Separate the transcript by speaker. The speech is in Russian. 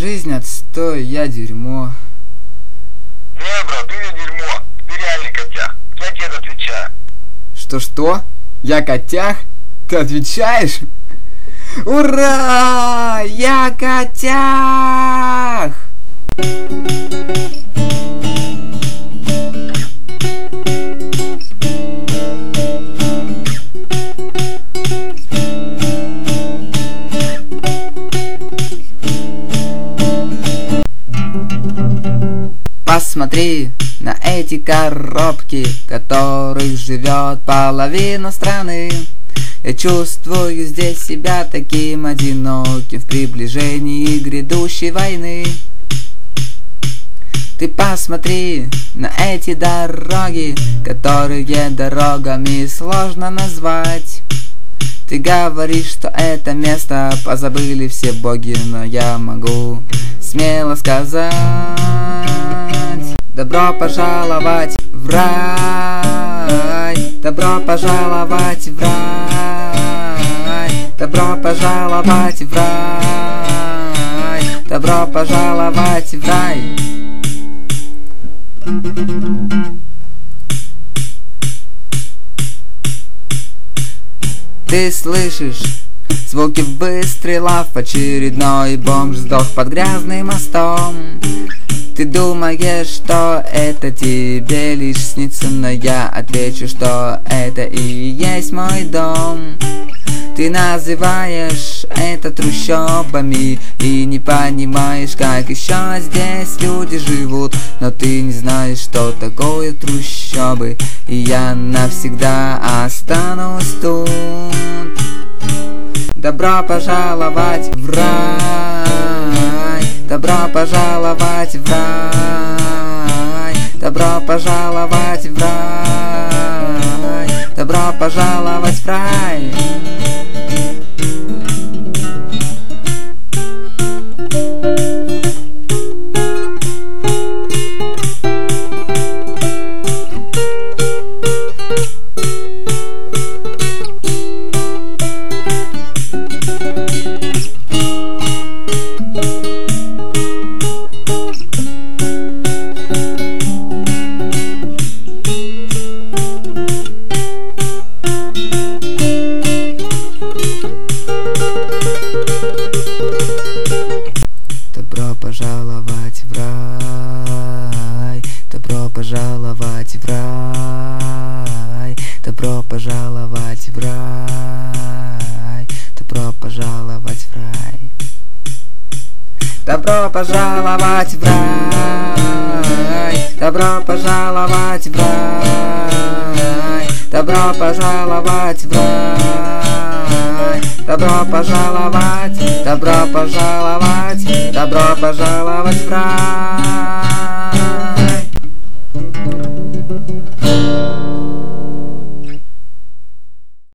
Speaker 1: Жизнь отстой, я дерьмо.
Speaker 2: Не, брат, ты не дерьмо. Ты реальный котяк. Я тебе отвечаю.
Speaker 1: Что? Я котях? Ты отвечаешь? Ура! Я котях! Посмотри на эти коробки, в которых живет половина страны. Я чувствую здесь себя таким одиноким в приближении грядущей войны. Ты посмотри на эти дороги, которые дорогами сложно назвать. Ты говоришь, что это место позабыли все боги, но я могу смело сказать: добро пожаловать в рай, добро пожаловать в рай, добро пожаловать в рай, добро пожаловать в рай. Ты слышишь звуки выстрелов, очередной бомж сдох под грязным мостом. Ты думаешь, что это тебе лишь снится, но я отвечу, что это и есть мой дом. Ты называешь это трущобами и не понимаешь, как еще здесь люди живут. Но ты не знаешь, что такое трущобы, и я навсегда останусь тут. Добро пожаловать в рай, добро пожаловать в рай, добро пожаловать в рай, добро пожаловать в рай. Добро пожаловать в рай, добро пожаловать в рай, добро пожаловать в рай, добро пожаловать в рай. Добро пожаловать в рай, добро пожаловать в рай, добро пожаловать в рай, добро пожаловать, добро пожаловать, добро пожаловать в рай.